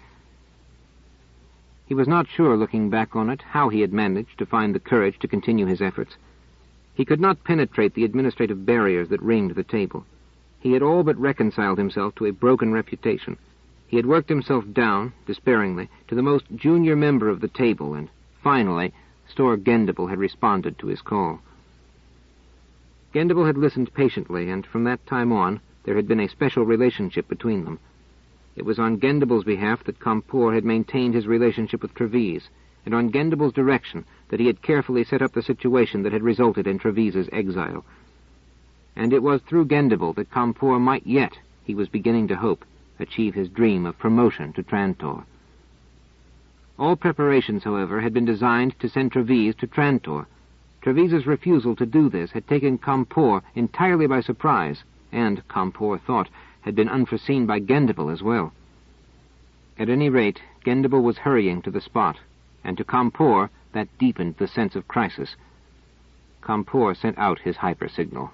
He was not sure, looking back on it, how he had managed to find the courage to continue his efforts. He could not penetrate the administrative barriers that ringed the table. He had all but reconciled himself to a broken reputation. He had worked himself down, despairingly, to the most junior member of the table, and, finally, Store Gendable had responded to his call. Gendable had listened patiently, and from that time on, there had been a special relationship between them. It was on Gendable's behalf that Compore had maintained his relationship with Treves, and on Gendable's direction that he had carefully set up the situation that had resulted in Treves's exile. And it was through Gendable that Compore might yet, he was beginning to hope, achieve his dream of promotion to Trantor. All preparations, however, had been designed to send Trevise to Trantor. Trevise's refusal to do this had taken Campor entirely by surprise, and, Campor thought, had been unforeseen by Gendebel as well. At any rate, Gendebel was hurrying to the spot, and to Campor that deepened the sense of crisis. Campor sent out his hyper-signal.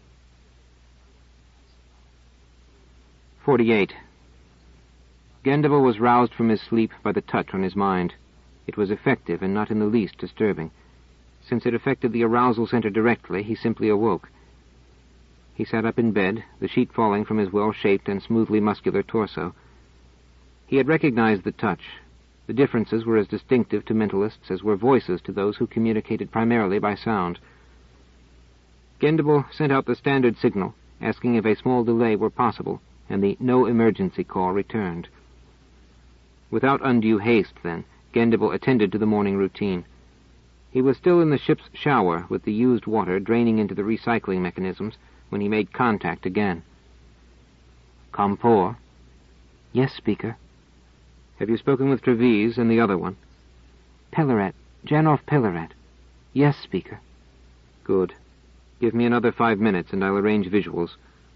48. Gendebel was roused from his sleep by the touch on his mind. It was effective and not in the least disturbing. Since it affected the arousal center directly, he simply awoke. He sat up in bed, the sheet falling from his well-shaped and smoothly muscular torso. He had recognized the touch. The differences were as distinctive to mentalists as were voices to those who communicated primarily by sound. Gendebel sent out the standard signal, asking if a small delay were possible, and the no emergency call returned. Without undue haste, then, Gendebel attended to the morning routine. He was still in the ship's shower, with the used water draining into the recycling mechanisms, when he made contact again. Campor? Yes, Speaker. Have you spoken with Trevise and the other one? Pellaret. Janov Pellaret. Yes, Speaker. Good. Give me another 5 minutes and I'll arrange visuals.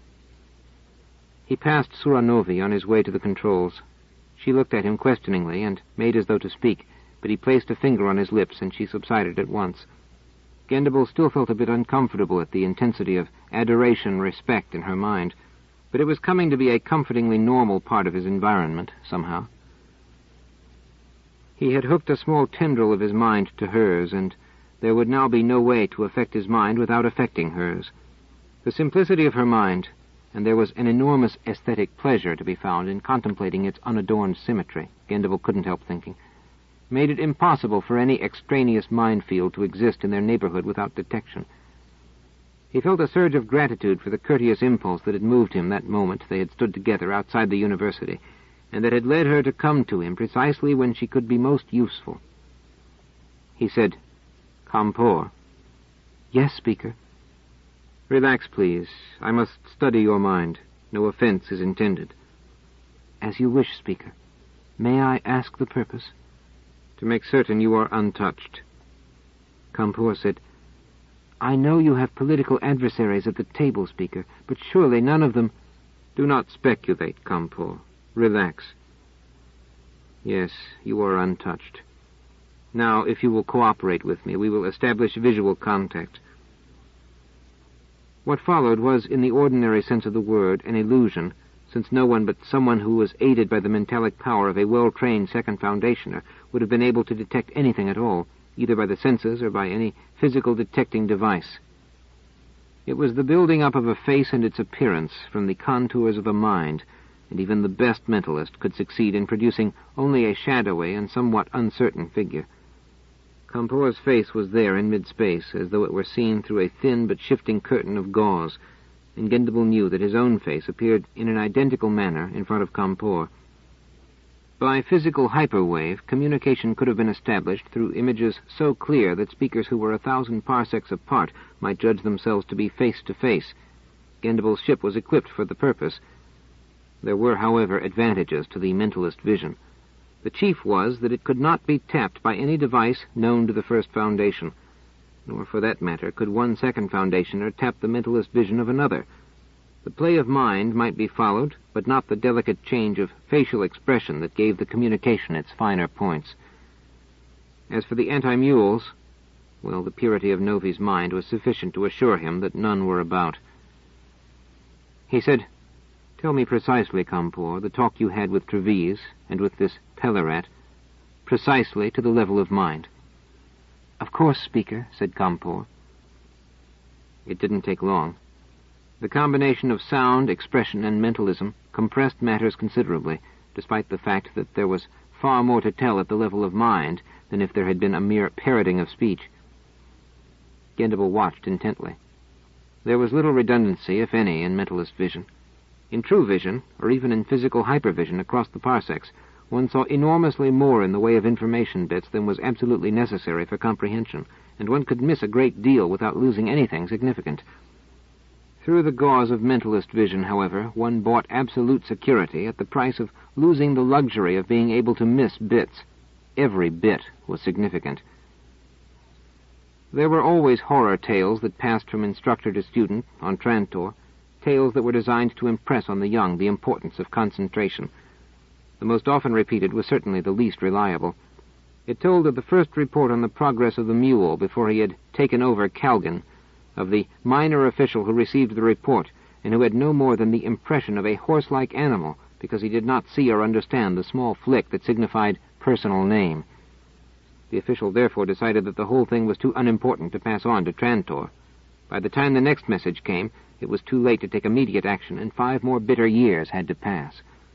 He passed Suranovi on his way to the controls. She looked at him questioningly and made as though to speak, but he placed a finger on his lips and she subsided at once. Gendebel still felt a bit uncomfortable at the intensity of adoration, respect in her mind, but it was coming to be a comfortingly normal part of his environment, somehow. He had hooked a small tendril of his mind to hers, and there would now be no way to affect his mind without affecting hers. The simplicity of her mind, and there was an enormous aesthetic pleasure to be found in contemplating its unadorned symmetry, Gendebel couldn't help thinking, made it impossible for any extraneous minefield to exist in their neighborhood without detection. He felt a surge of gratitude for the courteous impulse that had moved him that moment they had stood together outside the university, and that had led her to come to him precisely when she could be most useful. He said, Campor. Yes, Speaker. Relax, please. I must study your mind. No offense is intended. As you wish, Speaker. May I ask the purpose? To make certain you are untouched. Campor said, I know you have political adversaries at the table, Speaker, but surely none of them... Do not speculate, Campor. Relax. Yes, you are untouched. Now, if you will cooperate with me, we will establish visual contact. What followed was, in the ordinary sense of the word, an illusion, since no one but someone who was aided by the mentalic power of a well-trained second foundationer would have been able to detect anything at all, either by the senses or by any physical detecting device. It was the building up of a face and its appearance from the contours of a mind, and even the best mentalist could succeed in producing only a shadowy and somewhat uncertain figure. Campor's face was there in mid-space, as though it were seen through a thin but shifting curtain of gauze, and Gendebel knew that his own face appeared in an identical manner in front of Campor. By physical hyperwave, communication could have been established through images so clear that speakers who were 1,000 parsecs apart might judge themselves to be face-to-face. Gendebel's ship was equipped for the purpose. There were, however, advantages to the mentalist vision. The chief was that it could not be tapped by any device known to the First Foundation, nor, for that matter, could one second foundationer tap the mentalist vision of another. The play of mind might be followed, but not the delicate change of facial expression that gave the communication its finer points. As for the anti-mules, well, the purity of Novi's mind was sufficient to assure him that none were about. He said, Tell me precisely, Campor, the talk you had with Trevise and with this Pellaret, precisely to the level of mind. Of course, Speaker, said Campor. It didn't take long. The combination of sound, expression, and mentalism compressed matters considerably, despite the fact that there was far more to tell at the level of mind than if there had been a mere parroting of speech. Gendebel watched intently. There was little redundancy, if any, in mentalist vision. In true vision, or even in physical hypervision across the parsecs, one saw enormously more in the way of information bits than was absolutely necessary for comprehension, and one could miss a great deal without losing anything significant. Through the gauze of mentalist vision, however, one bought absolute security at the price of losing the luxury of being able to miss bits. every bit was significant. There were always horror tales that passed from instructor to student on Trantor, tales that were designed to impress on the young the importance of concentration. The most often repeated was certainly the least reliable. It told of the first report on the progress of the mule before he had taken over Calgan, of the minor official who received the report and who had no more than the impression of a horse-like animal because he did not see or understand the small flick that signified personal name. The official therefore decided that the whole thing was too unimportant to pass on to Trantor. By the time the next message came, it was too late to take immediate action, and 5 more bitter years had to pass.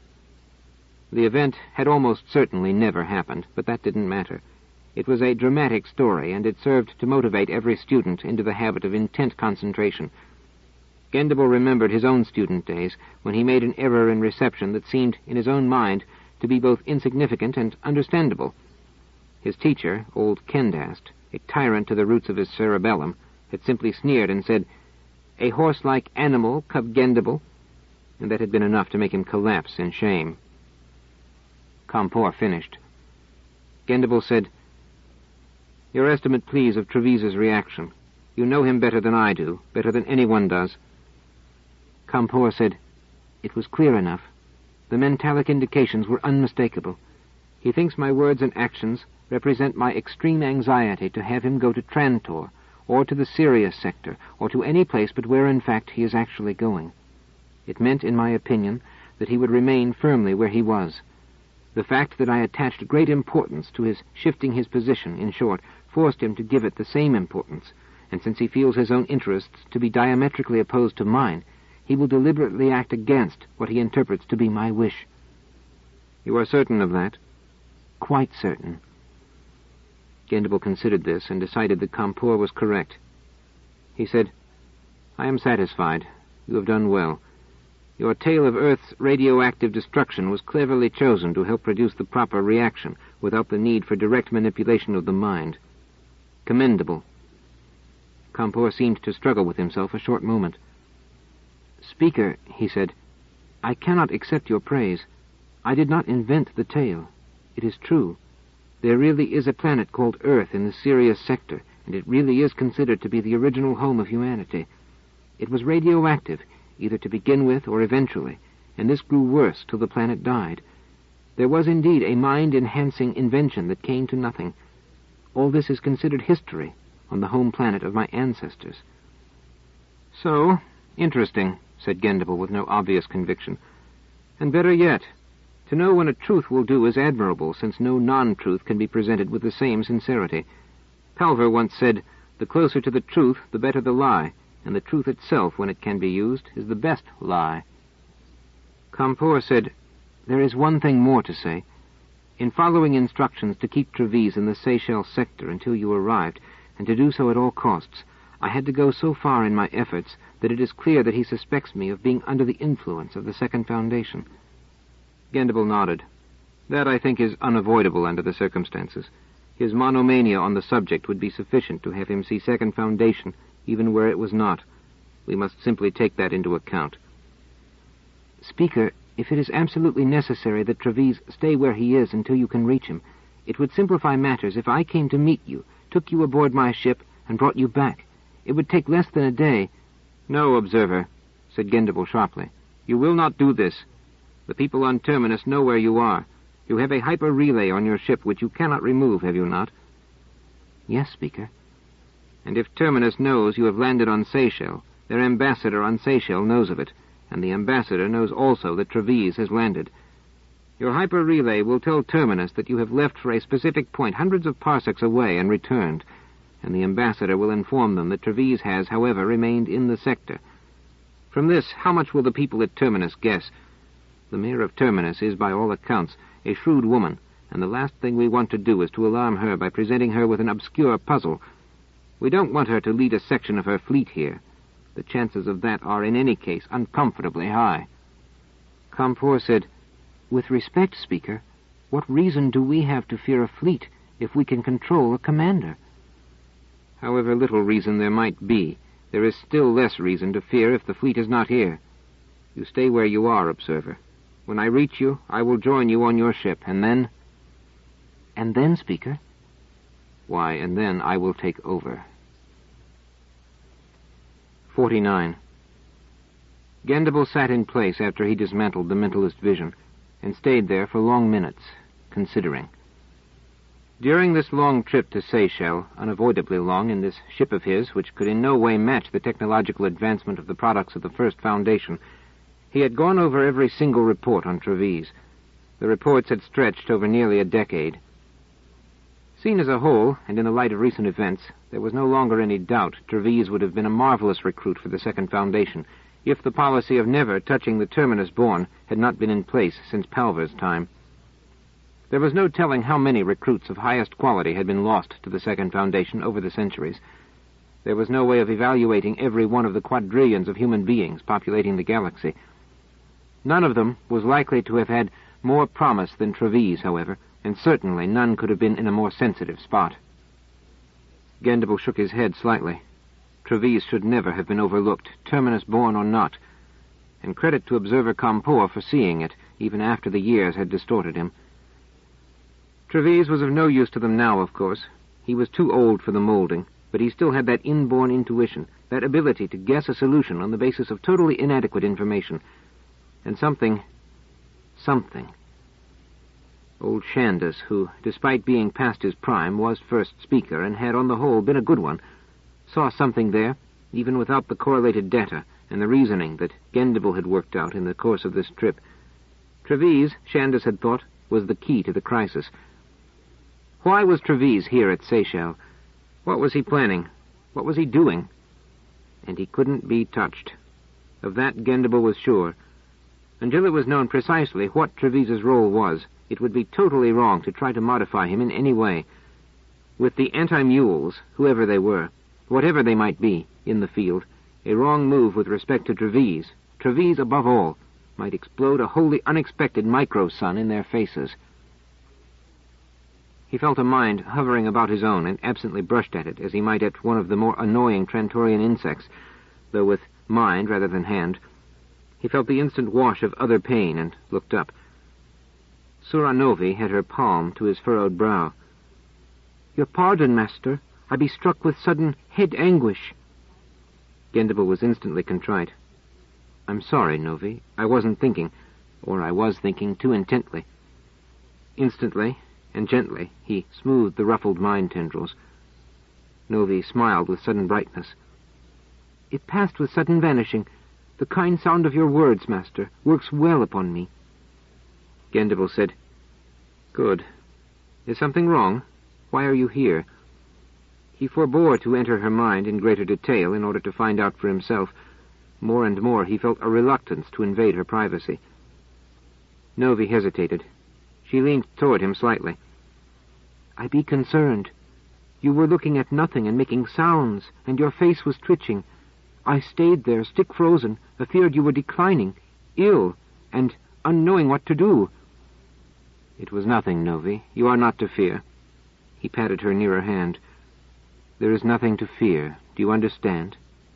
The event had almost certainly never happened, but that didn't matter. It was a dramatic story, and it served to motivate every student into the habit of intent concentration. Gendable remembered his own student days, when he made an error in reception that seemed, in his own mind, to be both insignificant and understandable. His teacher, old Kendast, a tyrant to the roots of his cerebellum, had simply sneered and said, "A horse-like animal, cub Gendable," and that had been enough to make him collapse in shame. Compour finished. Gendable said, "Your estimate, please, of Trevise's reaction. You know him better than I do, better than anyone does." Compour said, "It was clear enough. The mentalic indications were unmistakable. He thinks my words and actions represent my extreme anxiety to have him go to Trantor, or to the Sirius sector, or to any place but where in fact he is actually going. It meant, in my opinion, that he would remain firmly where he was. The fact that I attached great importance to his shifting his position, in short, forced him to give it the same importance, and since he feels his own interests to be diametrically opposed to mine, he will deliberately act against what he interprets to be my wish." "You are certain of that?" "Quite certain." Gendable considered this and decided that Compour was correct. He said, "I am satisfied. You have done well. Your tale of Earth's radioactive destruction was cleverly chosen to help produce the proper reaction without the need for direct manipulation of the mind. Commendable." Compour seemed to struggle with himself a short moment. "Speaker," he said, "I cannot accept your praise. I did not invent the tale. It is true. There really is a planet called Earth in the Sirius sector, and it really is considered to be the original home of humanity. It was radioactive, either to begin with or eventually, and this grew worse till the planet died. There was indeed a mind-enhancing invention that came to nothing. All this is considered history on the home planet of my ancestors." "So, interesting," said Gendable with no obvious conviction. "And better yet, to know when a truth will do is admirable, since no non-truth can be presented with the same sincerity. Palver once said, 'The closer to the truth, the better the lie, and the truth itself, when it can be used, is the best lie.'" Compour said, "There is one thing more to say. In following instructions to keep Trevise in the Seychelles sector until you arrived, and to do so at all costs, I had to go so far in my efforts that it is clear that he suspects me of being under the influence of the Second Foundation." Gendable nodded. "That, I think, is unavoidable under the circumstances. His monomania on the subject would be sufficient to have him see Second Foundation, even where it was not. We must simply take that into account." "Speaker, if it is absolutely necessary that Trevise stay where he is until you can reach him, it would simplify matters if I came to meet you, took you aboard my ship, and brought you back. It would take less than a day." "No, Observer," said Gendable sharply. "You will not do this. The people on Terminus know where you are. You have a hyper-relay on your ship which you cannot remove, have you not?" "Yes, Speaker." "And if Terminus knows you have landed on Seychelles, their ambassador on Seychelles knows of it, and the ambassador knows also that Trevise has landed. Your hyper-relay will tell Terminus that you have left for a specific point hundreds of parsecs away and returned, and the ambassador will inform them that Trevise has, however, remained in the sector. From this, how much will the people at Terminus guess? The mayor of Terminus is, by all accounts, a shrewd woman, and the last thing we want to do is to alarm her by presenting her with an obscure puzzle. We don't want her to lead a section of her fleet here. The chances of that are, in any case, uncomfortably high." Compour said, "With respect, Speaker, what reason do we have to fear a fleet if we can control a commander?" "However little reason there might be, there is still less reason to fear if the fleet is not here. You stay where you are, Observer. When I reach you, I will join you on your ship, and then—" And then, Speaker? Why, and then I will take over. 49. Gendable sat in place after he dismantled the mentalist vision, and stayed there for long minutes, considering. During this long trip to Seychelles, unavoidably long in this ship of his, which could in no way match the technological advancement of the products of the First Foundation, he had gone over every single report on Trevise. The reports had stretched over nearly a decade. Seen as a whole, and in the light of recent events, there was no longer any doubt Trevise would have been a marvelous recruit for the Second Foundation, if the policy of never touching the Terminus Born had not been in place since Palver's time. There was no telling how many recruits of highest quality had been lost to the Second Foundation over the centuries. There was no way of evaluating every one of the quadrillions of human beings populating the galaxy. None of them was likely to have had more promise than Trevise, however, and certainly none could have been in a more sensitive spot. Gendable shook his head slightly. Trevise should never have been overlooked, Terminus Born or not, and credit to Observer Compoor for seeing it, even after the years had distorted him. Trevise was of no use to them now, of course. He was too old for the molding, but he still had that inborn intuition, that ability to guess a solution on the basis of totally inadequate information. And something. Old Shandus, who, despite being past his prime, was first speaker and had on the whole been a good one, saw something there, even without the correlated data and the reasoning that Gendable had worked out in the course of this trip. Trevise, Shandus had thought, was the key to the crisis. Why was Trevise here at Seychelles? What was he planning? What was he doing? And he couldn't be touched. Of that Gendable was sure. Until it was known precisely what Trevise's role was, it would be totally wrong to try to modify him in any way. With the anti-mules, whoever they were, whatever they might be, in the field, a wrong move with respect to Trevise above all, might explode a wholly unexpected micro-sun in their faces. He felt a mind hovering about his own and absently brushed at it as he might at one of the more annoying Trantorian insects, though with mind rather than hand. He felt the instant wash of other pain and looked up. Sura Novi had her palm to his furrowed brow. "Your pardon, master. I be struck with sudden head anguish." Gendable was instantly contrite. "I'm sorry, Novi. I wasn't thinking, or I was thinking too intently." Instantly and gently he smoothed the ruffled mind tendrils. Novi smiled with sudden brightness. "It passed with sudden vanishing. The kind sound of your words, master, works well upon me." Gendable said, "Good. Is something wrong? Why are you here?" He forbore to enter her mind in greater detail in order to find out for himself. More and more he felt a reluctance to invade her privacy. Novi hesitated. She leaned toward him slightly. "I be concerned. You were looking at nothing and making sounds, and your face was twitching. I stayed there, stick-frozen, afeared you were declining, ill, and unknowing what to do." "It was nothing, Novi. You are not to fear." He patted her nearer hand. "There is nothing to fear. Do you understand?"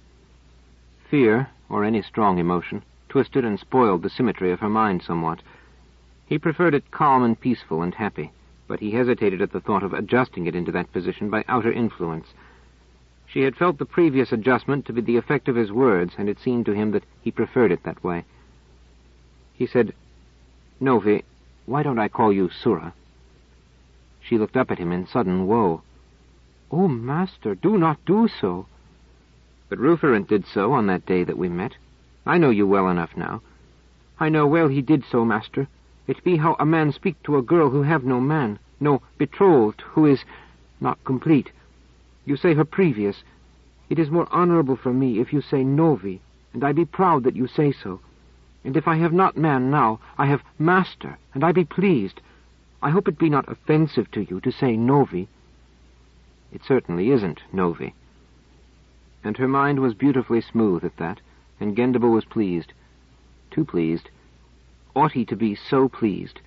Fear, or any strong emotion, twisted and spoiled the symmetry of her mind somewhat. He preferred it calm and peaceful and happy, but he hesitated at the thought of adjusting it into that position by outer influence. She had felt the previous adjustment to be the effect of his words, and it seemed to him that he preferred it that way. He said, "Novi, why don't I call you Sura?" She looked up at him in sudden woe. "Oh, master, do not do so." "But Ruferent did so on that day that we met. I know you well enough now." "I know well he did so, master. It be how a man speak to a girl who have no man, no betrothed, who is not complete. You say her previous. It is more honorable for me if you say Novi, and I be proud that you say so. And if I have not man now, I have master, and I be pleased. I hope it be not offensive to you to say Novi." "It certainly isn't, Novi." And her mind was beautifully smooth at that, and Gendable was pleased. Too pleased. Ought he to be so pleased?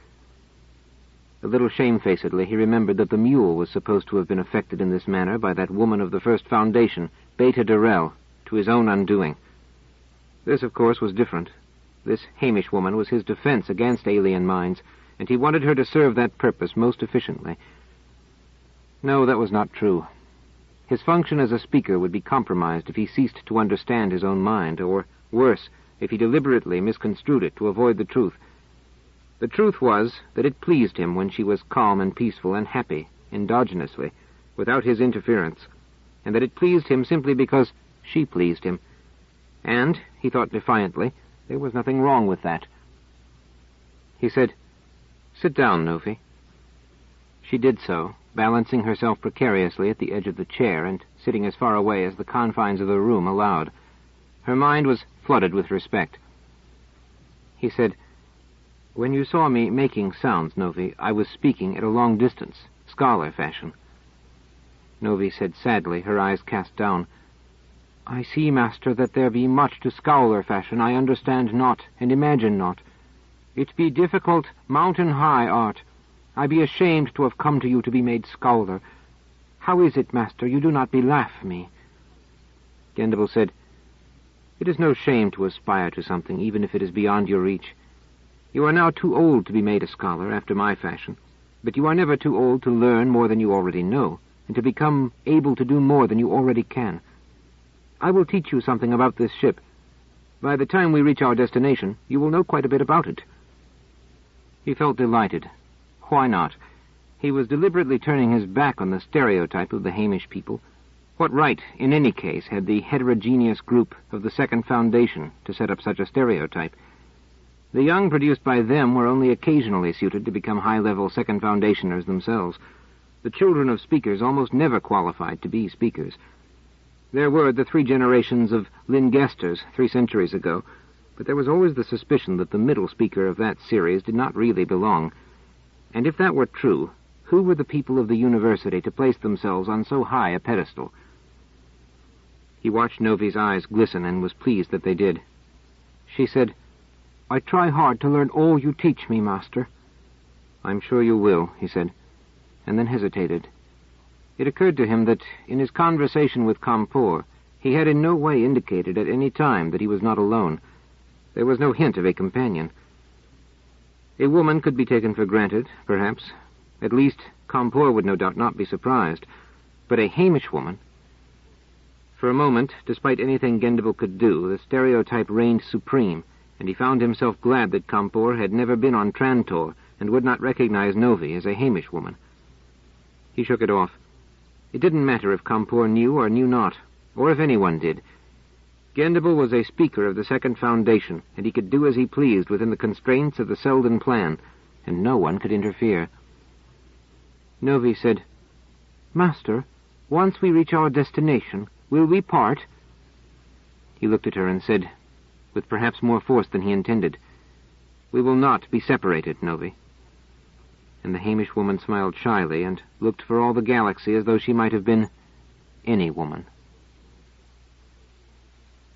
A little shamefacedly he remembered that the mule was supposed to have been affected in this manner by that woman of the First Foundation, Beta Durrell, to his own undoing. This, of course, was different. This Hamish woman was his defense against alien minds, and he wanted her to serve that purpose most efficiently. No, that was not true. His function as a speaker would be compromised if he ceased to understand his own mind, or, worse, if he deliberately misconstrued it to avoid the truth. The truth was that it pleased him when she was calm and peaceful and happy, endogenously, without his interference, and that it pleased him simply because she pleased him. And, he thought defiantly, there was nothing wrong with that. He said, "Sit down, Novi." She did so, balancing herself precariously at the edge of the chair and sitting as far away as the confines of the room allowed. Her mind was flooded with respect. He said, "When you saw me making sounds, Novi, I was speaking at a long distance, scholar fashion." Novi said sadly, her eyes cast down, "I see, master, that there be much to scholar fashion I understand not and imagine not. It be difficult, mountain high art. I be ashamed to have come to you to be made scholar. How is it, master, you do not belaugh me?" Gendable said, "It is no shame to aspire to something, even if it is beyond your reach. You are now too old to be made a scholar, after my fashion, but you are never too old to learn more than you already know, and to become able to do more than you already can. I will teach you something about this ship. By the time we reach our destination, you will know quite a bit about it." He felt delighted. Why not? He was deliberately turning his back on the stereotype of the Hamish people. What right, in any case, had the heterogeneous group of the Second Foundation to set up such a stereotype? The young produced by them were only occasionally suited to become high-level Second Foundationers themselves. The children of speakers almost never qualified to be speakers. There were the 3 generations of Lingesters 3 centuries ago, but there was always the suspicion that the middle speaker of that series did not really belong. And if that were true, who were the people of the university to place themselves on so high a pedestal? He watched Novi's eyes glisten and was pleased that they did. She said, "I try hard to learn all you teach me, master." "I'm sure you will," he said, and then hesitated. It occurred to him that, in his conversation with Kampor, he had in no way indicated at any time that he was not alone. There was no hint of a companion. A woman could be taken for granted, perhaps. At least, Kampor would no doubt not be surprised. But a Hamish woman? For a moment, despite anything Gendable could do, the stereotype reigned supreme, and he found himself glad that Kampor had never been on Trantor and would not recognize Novi as a Hamish woman. He shook it off. It didn't matter if Kampor knew or knew not, or if anyone did. Gendable was a speaker of the Second Foundation, and he could do as he pleased within the constraints of the Selden plan, and no one could interfere. Novi said, "Master, once we reach our destination, will we part?" He looked at her and said, with perhaps more force than he intended, "We will not be separated, Novi." And the Hamish woman smiled shyly and looked for all the galaxy as though she might have been any woman.